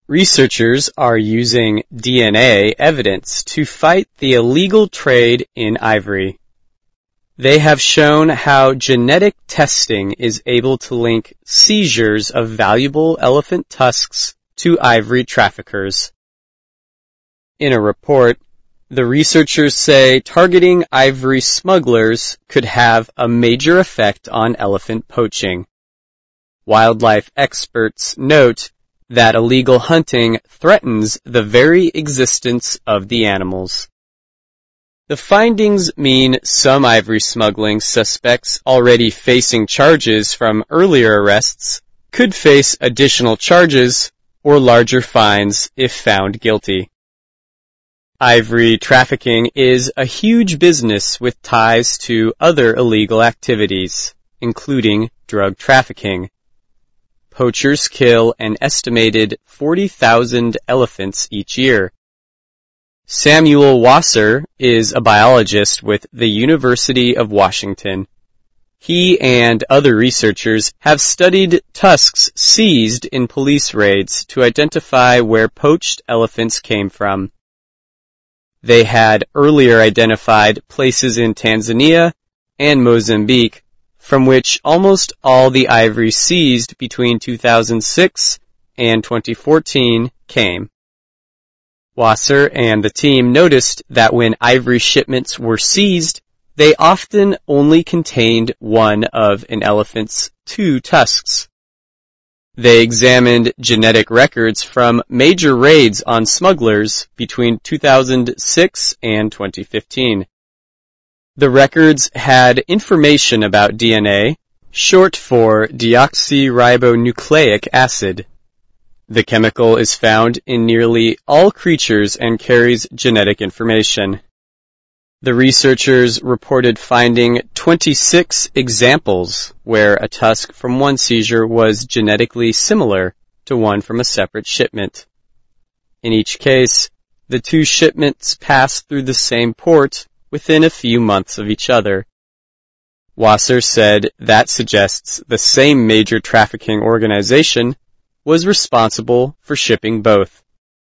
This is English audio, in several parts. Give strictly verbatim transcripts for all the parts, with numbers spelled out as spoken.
Researchers are using D N A evidence to fight the illegal trade in ivory. They have shown how genetic testing is able to link seizures of valuable elephant tusks to ivory traffickers. In a report, the researchers say targeting ivory smugglers could have a major effect on elephant poaching. Wildlife experts note that illegal hunting threatens the very existence of the animals. The findings mean some ivory smuggling suspects already facing charges from earlier arrests could face additional charges or larger fines if found guilty. Ivory trafficking is a huge business with ties to other illegal activities, including drug trafficking. Poachers kill an estimated forty thousand elephants each year. Samuel Wasser is a biologist with the University of Washington. He and other researchers have studied tusks seized in police raids to identify where poached elephants came from. They had earlier identified places in Tanzania and Mozambique from which almost all the ivory seized between two thousand six and twenty fourteen came. Wasser and the team noticed that when ivory shipments were seized, they often only contained one of an elephant's two tusks. They examined genetic records from major raids on smugglers between two thousand six and twenty fifteen. The records had information about D N A, short for deoxyribonucleic acid. The chemical is found in nearly all creatures and carries genetic information. The researchers reported finding twenty-six examples where a tusk from one seizure was genetically similar to one from a separate shipment. In each case, the two shipments passed through the same port within a few months of each other. Wasser said that suggests the same major trafficking organization was responsible for shipping both.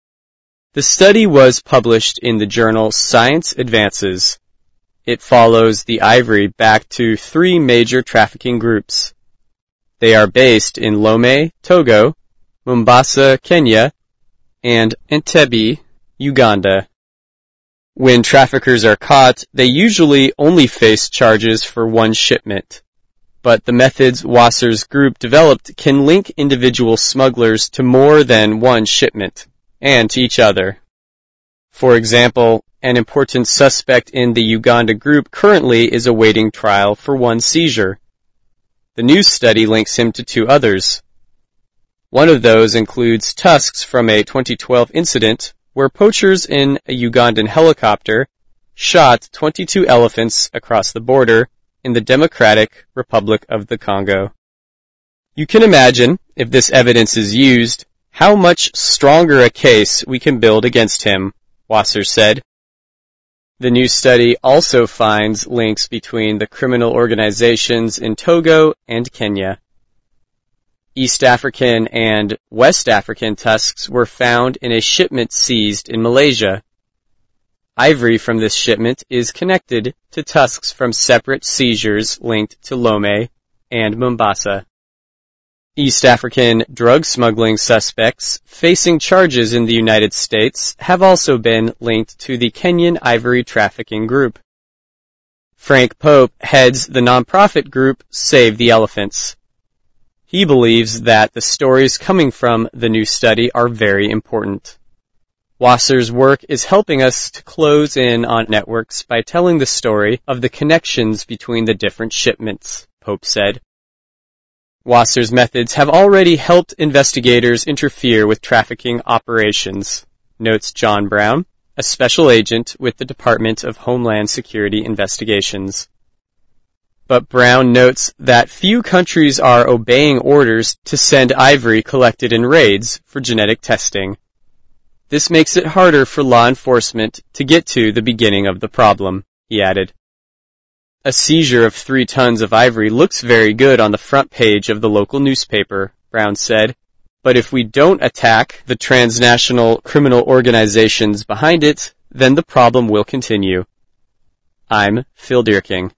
The study was published in the journal Science Advances. It follows the ivory back to three major trafficking groups. They are based in Lome, Togo, Mombasa, Kenya, and Entebbe, Uganda. When traffickers are caught, they usually only face charges for one shipment. But the methods Wasser's group developed can link individual smugglers to more than one shipment, and to each other. For example, an important suspect in the Uganda group currently is awaiting trial for one seizure. The new study links him to two others. One of those includes tusks from a twenty twelve incident where poachers in a Ugandan helicopter shot twenty-two elephants across the border in the Democratic Republic of the Congo. You can imagine, if this evidence is used, how much stronger a case we can build against him, Wasser said. The new study also finds links between the criminal organizations in Togo and Kenya. East African and West African tusks were found in a shipment seized in Malaysia. Ivory from this shipment is connected to tusks from separate seizures linked to Lome and Mombasa. East African drug smuggling suspects facing charges in the United States have also been linked to the Kenyan ivory trafficking group. Frank Pope heads the nonprofit group Save the Elephants. He believes that the stories coming from the new study are very important. Wasser's work is helping us to close in on networks by telling the story of the connections between the different shipments, Pope said. Wasser's methods have already helped investigators interfere with trafficking operations, notes John Brown, a special agent with the Department of Homeland Security Investigations. But Brown notes that few countries are obeying orders to send ivory collected in raids for genetic testing. This makes it harder for law enforcement to get to the beginning of the problem, he added. A seizure of three tons of ivory looks very good on the front page of the local newspaper, Brown said, But if we don't attack the transnational criminal organizations behind it, then the problem will continue. I'm Phil Deerking.